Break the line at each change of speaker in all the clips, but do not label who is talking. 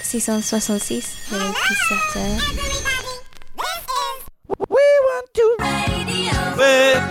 666 le Pulsateur.
We want to radio.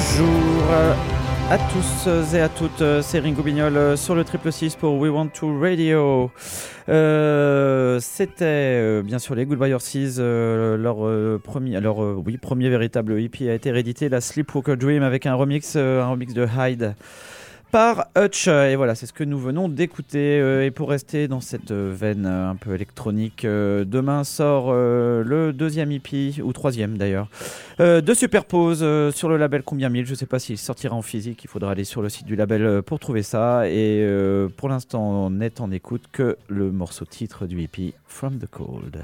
À tous et à toutes, c'est Ringo Bignol sur le 666 pour We Want to Radio. C'était bien sûr les Goodbye Horses, leur premier véritable EP a été réédité, la Sleepwalker Dream, avec un remix de Hyde par Hutch. Et voilà, c'est ce que nous venons d'écouter. Et pour rester dans cette veine un peu électronique, demain sort le deuxième EP, ou troisième d'ailleurs, de Superpose sur le label Combien Mille. Je ne sais pas s'il sortira en physique, il faudra aller sur le site du label pour trouver ça. Et pour l'instant, on n'est en écoute que le morceau titre du EP, From the Cold.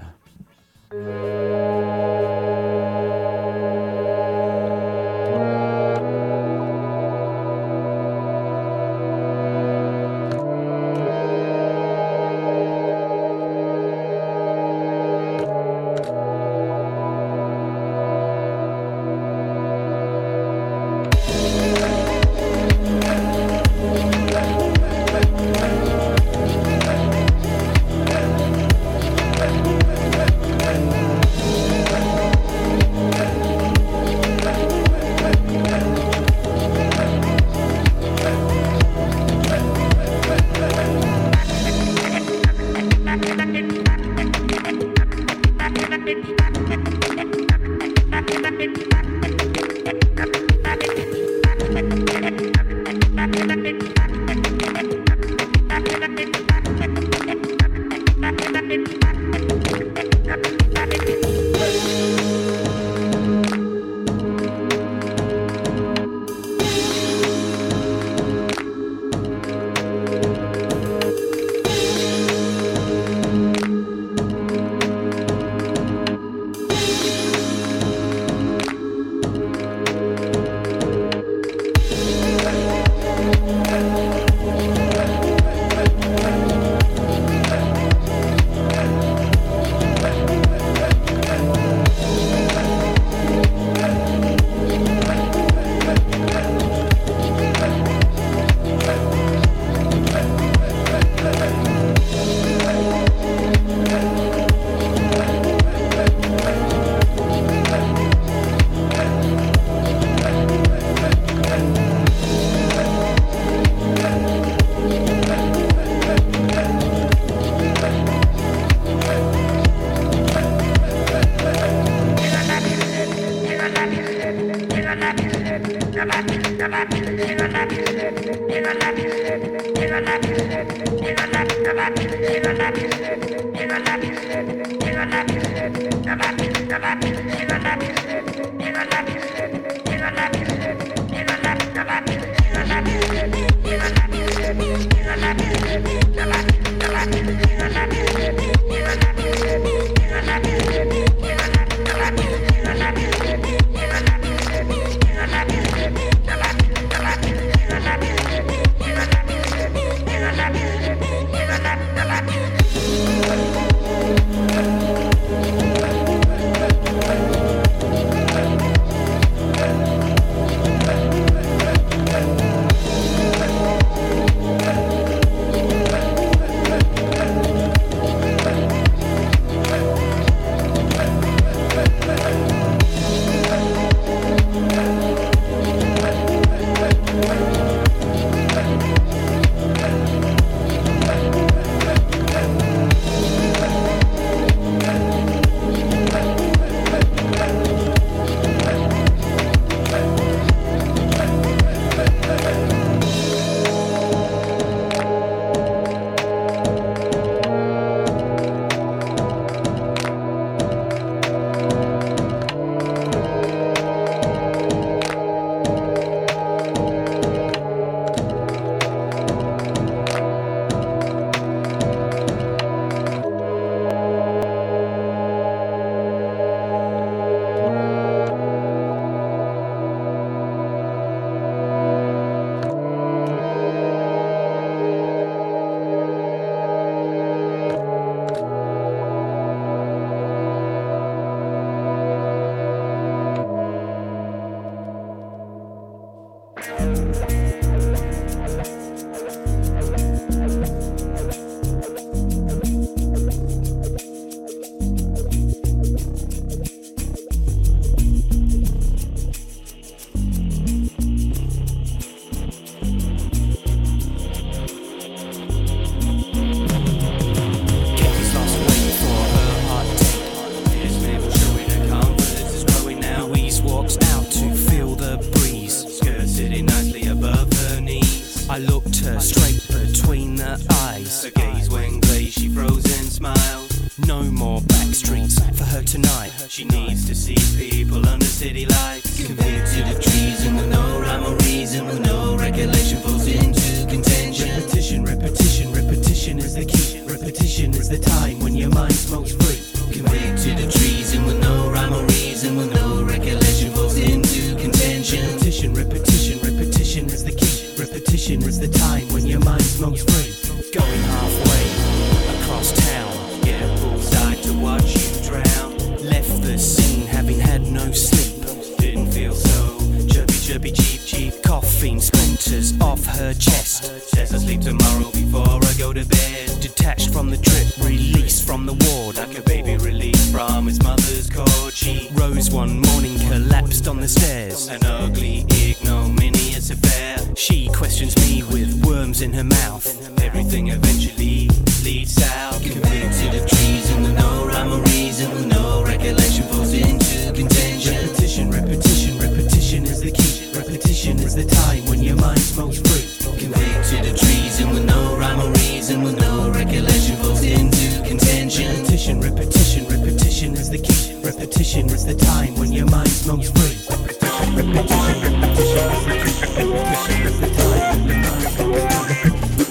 city lights. Convicted of treason with no rhyme or reason, with no recollection, falls into contention. Repetition, repetition, repetition is the key. Repetition is the time when your mind smokes free. Convicted of treason with no rhyme or reason, with no recollection, falls into contention. Repetition, repetition, repetition is the key. Repetition is the time when your mind smokes free. Going halfway across town, get a bullseye to watch you drown. Left the scene having had no sleep. Didn't feel so chirpy, chirpy, cheap, cheap. Coughing splinters off her chest. Says I sleep tomorrow before I go to bed. Detached from the trip, released from the ward, like a baby released from its mother's cord. She rose one morning, collapsed on the stairs. An ugly, ignominious affair. She questions me with worms in her mouth. Everything eventually leads south. Convicted of treason with no rhyme or reason, with no recollection, falls into contention. Repetition, repetition, repetition is the key. Repetition is the time when your mind smokes free. Convicted of treason with no rhyme or reason, with no recollection, falls into contention. Repetition, repetition, repetition is the key. Repetition is the time when your mind smokes free. Repetition, repetition, repetition is the key. Repetition is the time when your mind smokes free.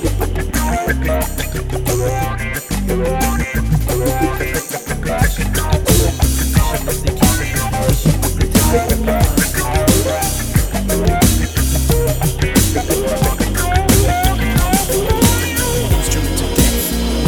Instrument of death,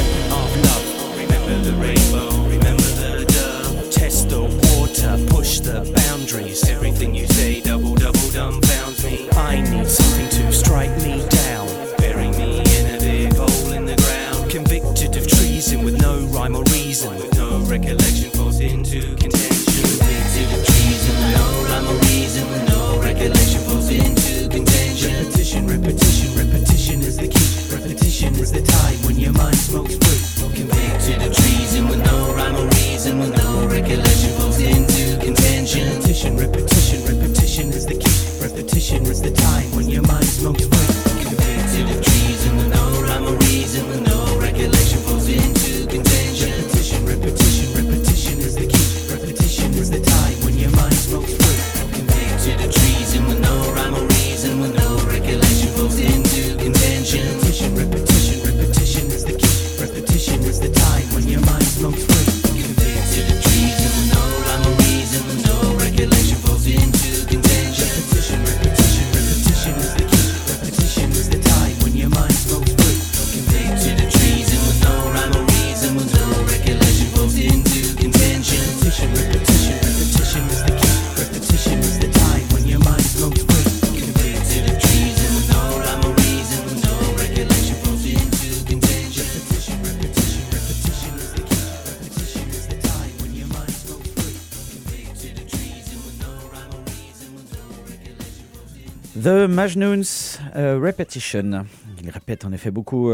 of love. Remember the rainbow, remember the dove. Test the water, push the boundaries. Everything you say double dumbfounds me. I need something to strike me down, bury me in a big hole in the ground. Convicted of treason with no rhyme or reason, with no recollection, falls into contention. Convicted of treason with no rhyme or reason, with no recollection, falls into contention. Repetition, repetition, repetition is the key. Repetition is the time when your mind smokes free. Convicted of treason with no rhyme or reason, with no recollection, falls into contention. Repetition, repetition, repetition is the key. Repetition is the time when your mind smokes free. Convicted of treason with no rhyme or reason, with no recollection, falls into contention. Repetition, repetition, repetition is the key. Repetition is the time when your mind smokes free. Convicted of treason with no rhyme or reason, with no recollection, falls into contention. Repetition, repetition, repetition is the key. Repetition is the time when your mind smokes free. Convicted of treason with no rhyme or reason, with no recollection, falls into contention. Repetition, repetition, repetition is the key. Repetition is the time when your mind smokes free. Convicted of treason with no rhyme or reason, with no recollection, falls into contention. Repetition, repetition, repetition is the key. Repetition is the time when your mind smokes free. Convicted of treason with no rhyme or reason, with no recollection, falls into contention. Repetition, repetition, repetition is the key. Repetition is the time when your mind smokes free. Convicted of treason with no rhyme or reason, with no recollection, falls into
The Majnouns, Repetition. Ils répètent en effet beaucoup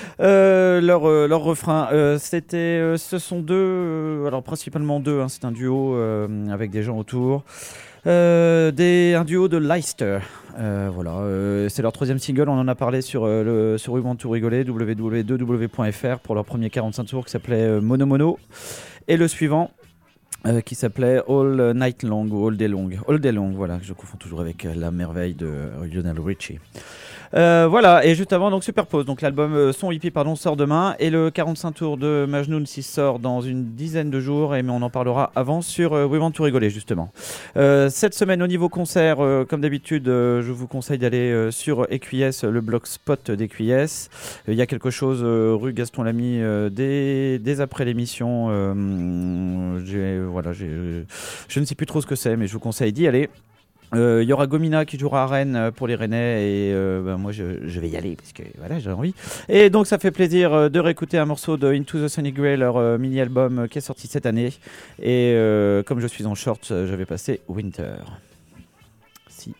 leur refrain. Ce sont deux, alors principalement deux, hein, c'est un duo avec des gens autour. Un duo de Leicester. Voilà, c'est leur troisième single. On en a parlé sur We Want to Rigoler, www.2w.fr, pour leur premier 45 tours qui s'appelait Mono Mono. Et le suivant, qui s'appelait All Night Long ou All Day Long. All Day Long, voilà, je confonds toujours avec la merveille de Lionel Richie. Voilà, et juste avant, donc Superpose, donc l'album Son Hippie sort demain, et le 45 tours de Majnoun sort dans une dizaine de jours, mais on en parlera avant sur We Want to Rigoler justement. Cette semaine au niveau concert, comme d'habitude, je vous conseille d'aller sur EQS, le blogspot d'EQS. Il y a quelque chose rue Gaston Lamy dès après l'émission. Je ne sais plus trop ce que c'est, mais je vous conseille d'y aller. Il y aura Gomina qui jouera à Rennes pour les Rennais, et moi je vais y aller parce que voilà, j'ai envie. Et donc ça fait plaisir de réécouter un morceau de Into the Sunny Grey, leur mini-album qui est sorti cette année. Et comme je suis en short, je vais passer Winter. Si.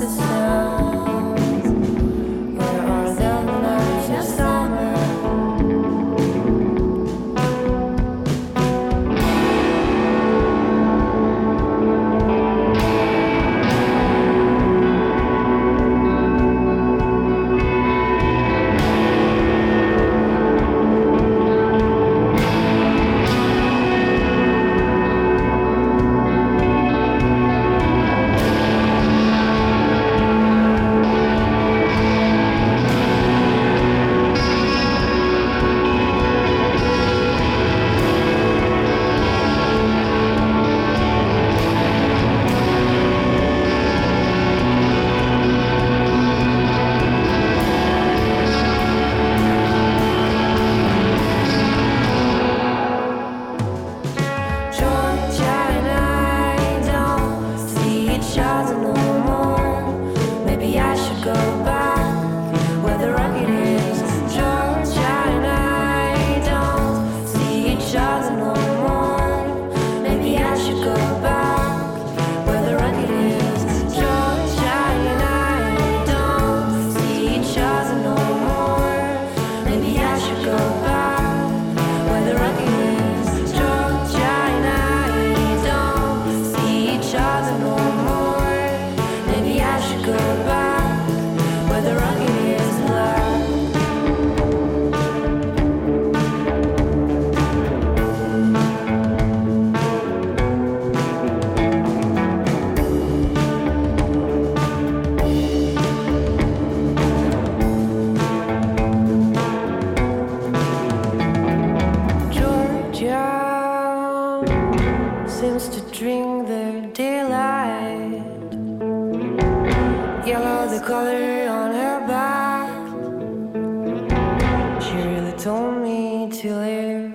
the sounds. Where are the nights of summer? Seems to drink the daylight. Yellow the color on her back. She really told me to live.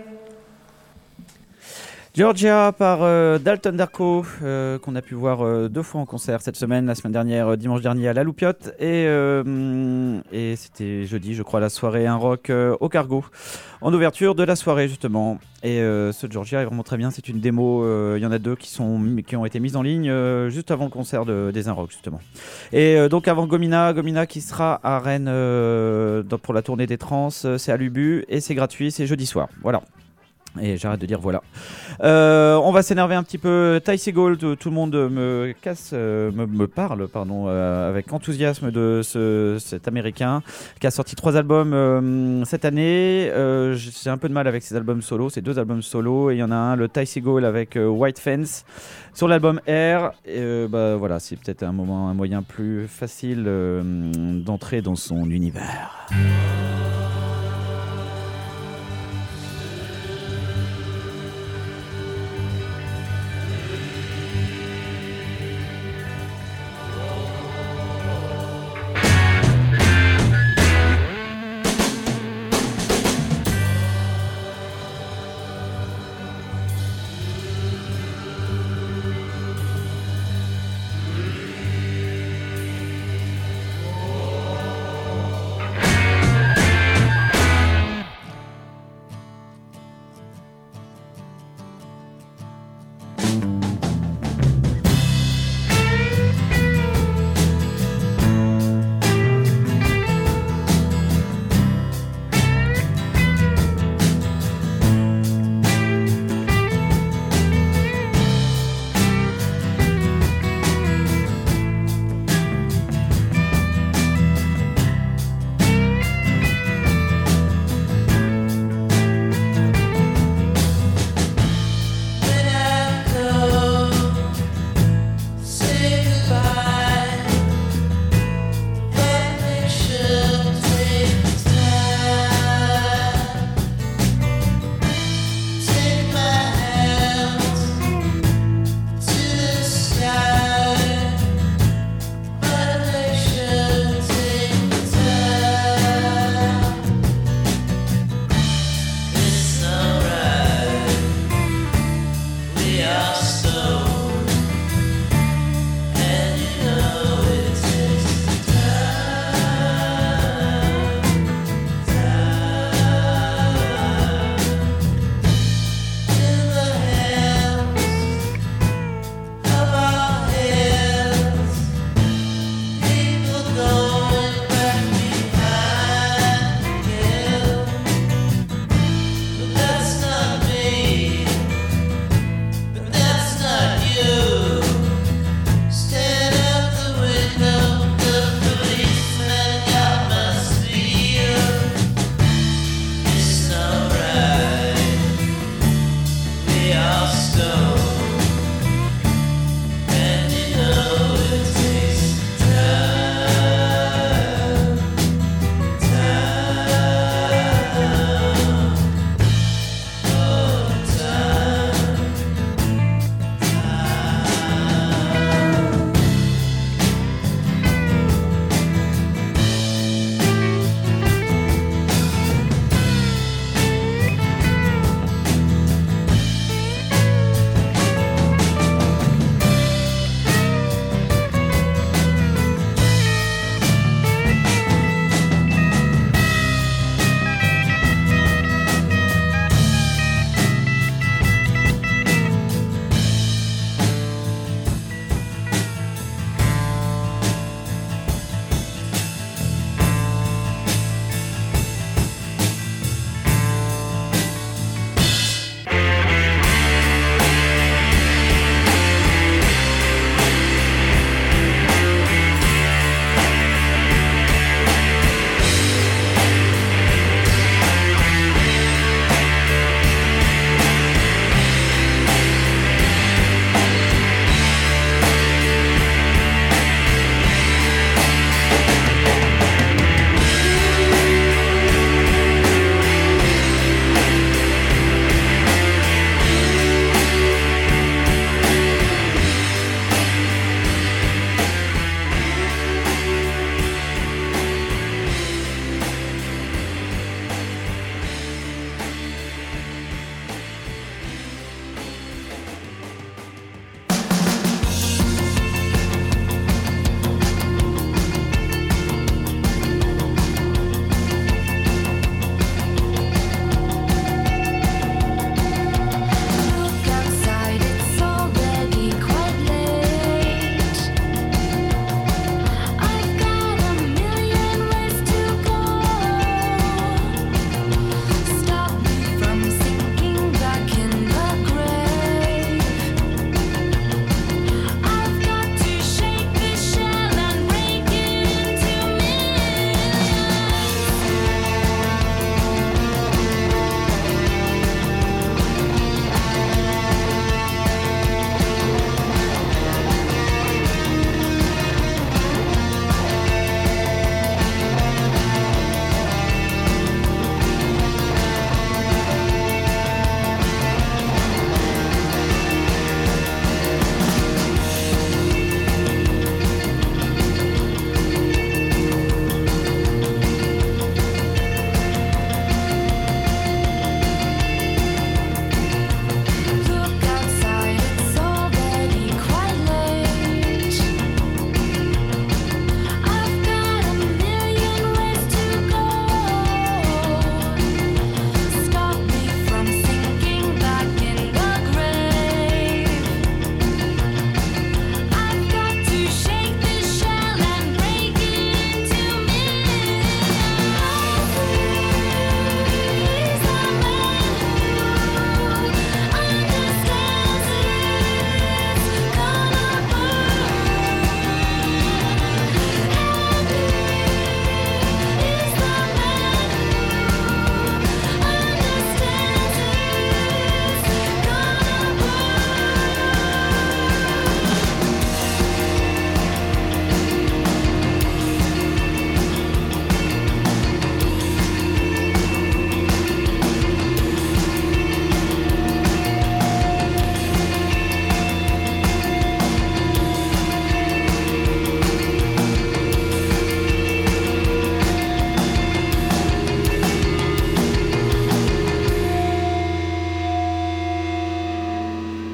Georgia par Dalton Darko, qu'on a pu voir 2 fois en concert cette semaine, la semaine dernière, dimanche dernier à la Loupiote, et c'était jeudi, je crois, la soirée Un Rock au Cargo, en ouverture de la soirée justement. Et ce Georgia est vraiment très bien, c'est une démo, il y en a 2 qui ont été mises en ligne juste avant le concert des Un Rock justement. Et donc avant Gomina qui sera à Rennes pour la tournée des Trans, c'est à l'Ubu et c'est gratuit, c'est jeudi soir, voilà. Et j'arrête de dire voilà. On va s'énerver un petit peu. Ty Segall, tout le monde me parle, avec enthousiasme de cet Américain qui a sorti 3 albums cette année. J'ai un peu de mal avec ses albums solo, ces 2 albums solo. Et il y en a un, le Ty Segall avec White Fence sur l'album Air. Voilà, c'est peut-être un moyen plus facile d'entrer dans son univers.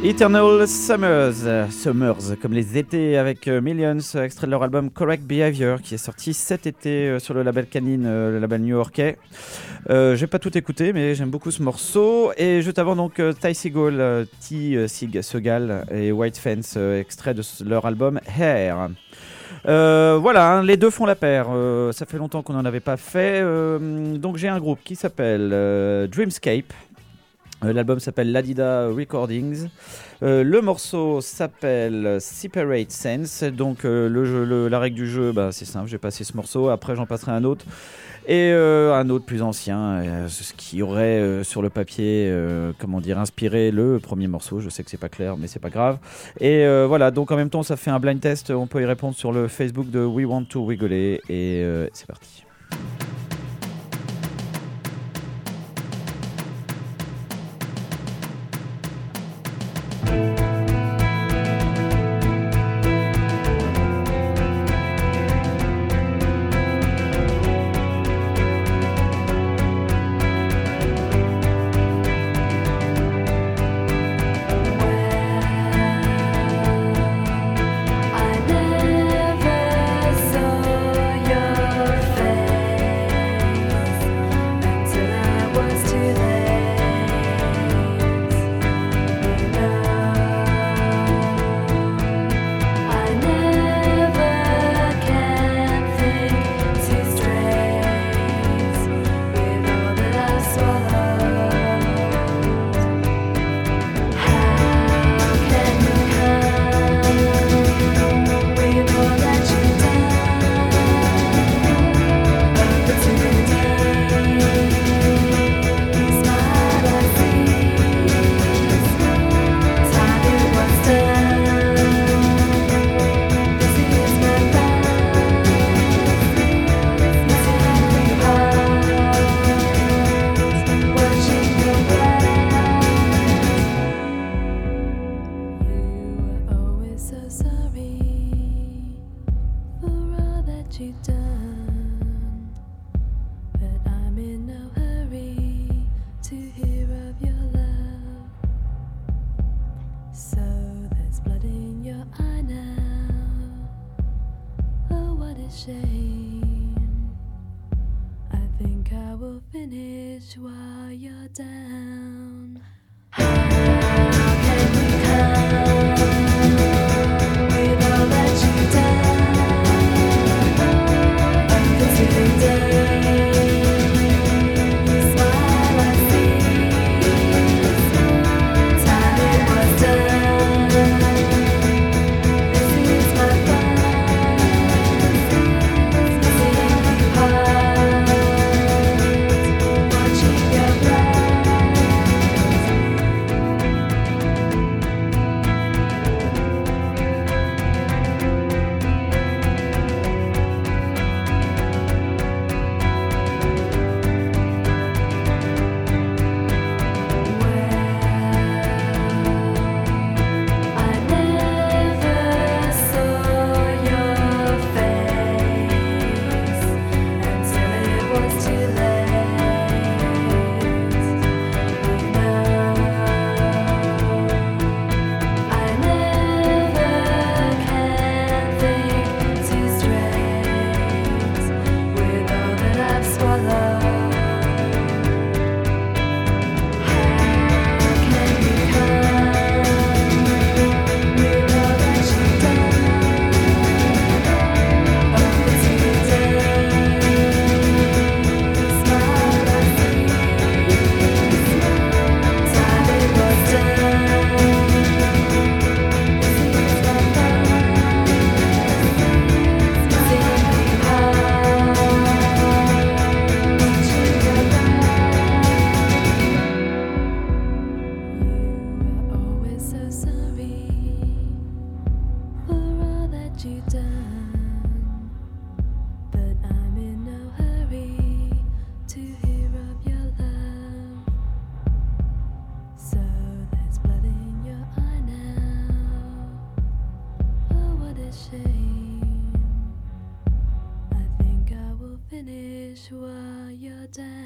Eternal Summers, comme les étés avec Millions, extrait de leur album Correct Behavior qui est sorti cet été sur le label Canine, le label new-yorkais. J'ai pas tout écouté, mais j'aime beaucoup ce morceau. Et juste avant, donc, Ty Segall, Segal et White Fence, extrait de leur album Hair. Voilà, hein, les deux font la paire. Ça fait longtemps qu'on n'en avait pas fait. Donc j'ai un groupe qui s'appelle Dreamscape. L'album s'appelle Ladida Recordings. Le morceau s'appelle Separate Sense. Donc la règle du jeu, c'est simple, j'ai passé ce morceau. Après j'en passerai un autre. Et un autre plus ancien, ce qui aurait sur le papier, inspiré le premier morceau. Je sais que c'est pas clair, mais c'est pas grave. Et voilà, donc en même temps ça fait un blind test. On peut y répondre sur le Facebook de We Want to Rigoler. Et c'est parti.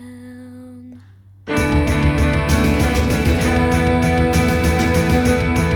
down.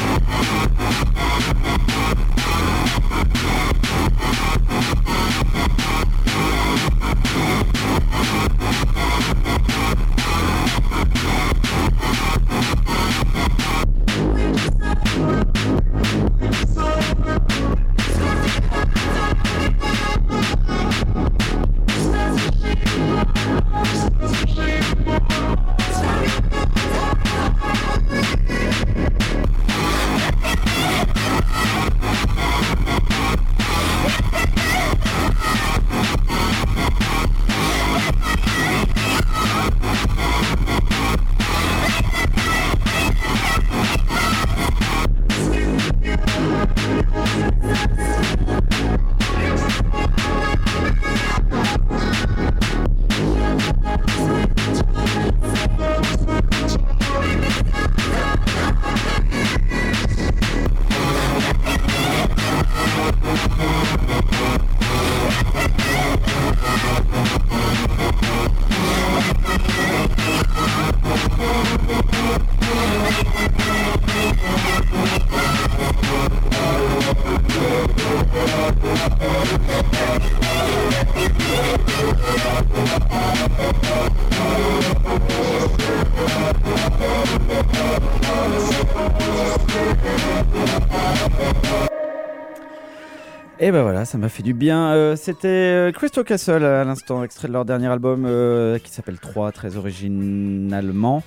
Et ben voilà, ça m'a fait du bien. C'était Crystal Castle à l'instant, extrait de leur dernier album qui s'appelle 3, très originalement.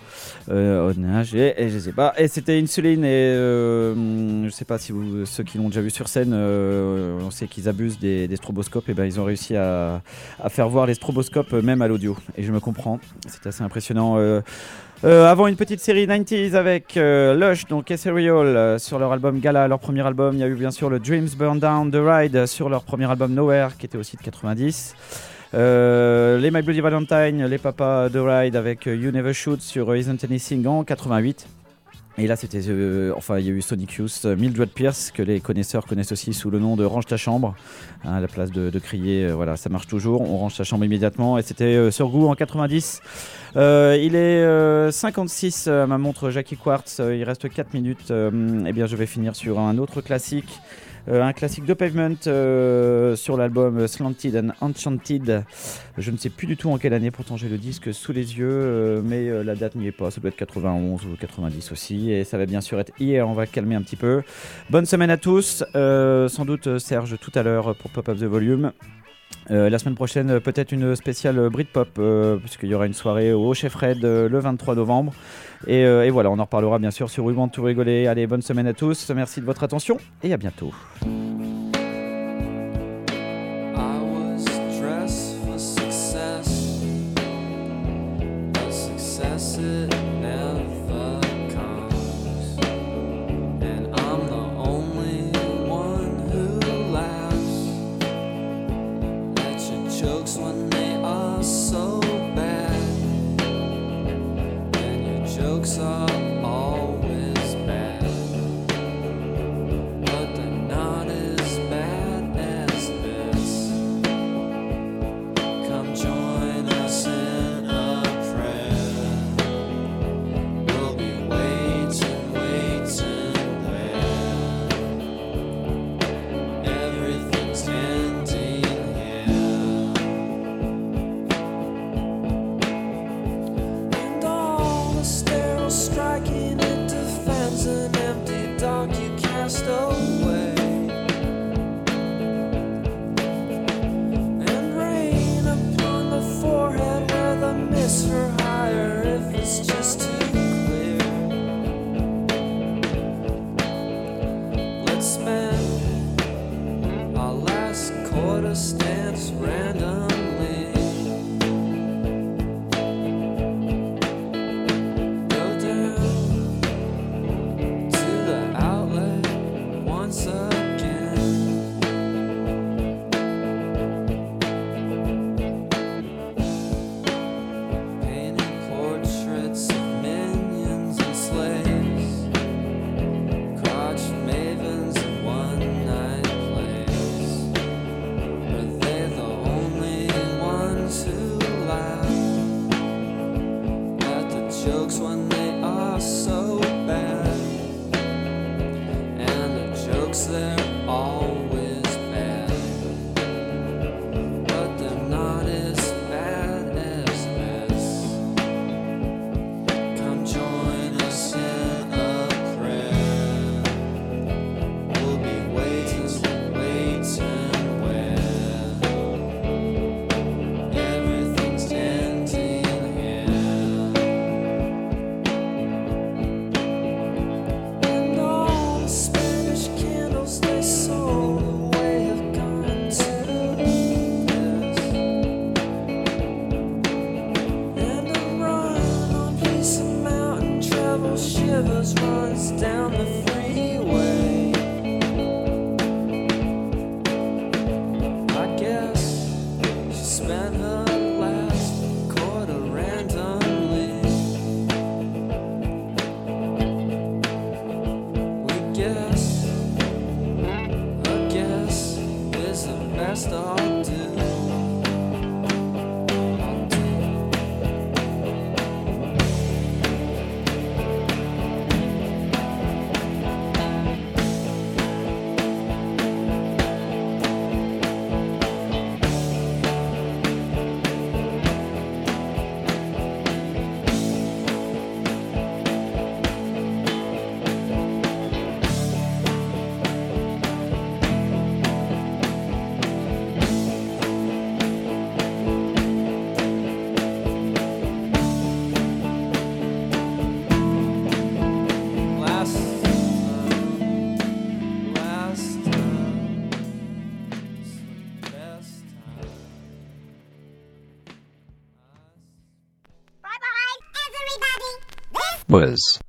Et je sais pas. Et c'était Insuline et je sais pas si ceux qui l'ont déjà vu sur scène, on sait qu'ils abusent des stroboscopes. Et ben ils ont réussi à faire voir les stroboscopes même à l'audio. Et je me comprends, c'est assez impressionnant. Avant une petite série 90s avec Lush, donc Ethereal sur leur album Gala, leur premier album. Il y a eu bien sûr le Dreams Burn Down The Ride sur leur premier album Nowhere qui était aussi de 90. Les My Bloody Valentine, les papas The Ride avec You Never Shoot sur Isn't Anything en 88. Et là c'était, il y a eu Sonic Youth, Mildred Pierce que les connaisseurs connaissent aussi sous le nom de Range ta chambre, à la place de crier, voilà, ça marche toujours, on range ta chambre immédiatement. Et c'était sur Goût en 90. Il est 56 à ma montre Jackie Quartz, il reste 4 minutes. Eh bien je vais finir sur un autre classique. Un classique de Pavement sur l'album Slanted and Enchanted. Je ne sais plus du tout en quelle année, pourtant j'ai le disque sous les yeux, mais la date n'y est pas, ça doit être 91 ou 90 aussi, et ça va bien sûr être hier, on va calmer un petit peu. Bonne semaine à tous, sans doute Serge tout à l'heure pour Pop Up the Volume. La semaine prochaine, peut-être une spéciale Britpop, puisqu'il y aura une soirée au Chef Red le 23 novembre. Et voilà, on en reparlera bien sûr sur We Want to Rigoler. Allez, bonne semaine à tous, merci de votre attention et à bientôt.
Jokes when they are so bad, and your jokes are always bad, but they're not as bad as this. Come join us in a prayer. We'll be waiting there. Everything's ending here. Striking it defends an empty dog you cast away, and rain upon the forehead where the mists are higher if it's just too clear. Let's spend our last quarter stance randomly. Painting portraits of men.
shivers runs down the freeway. I guess she spent her last quarter randomly. We guess a guess is the best I'll do.
Was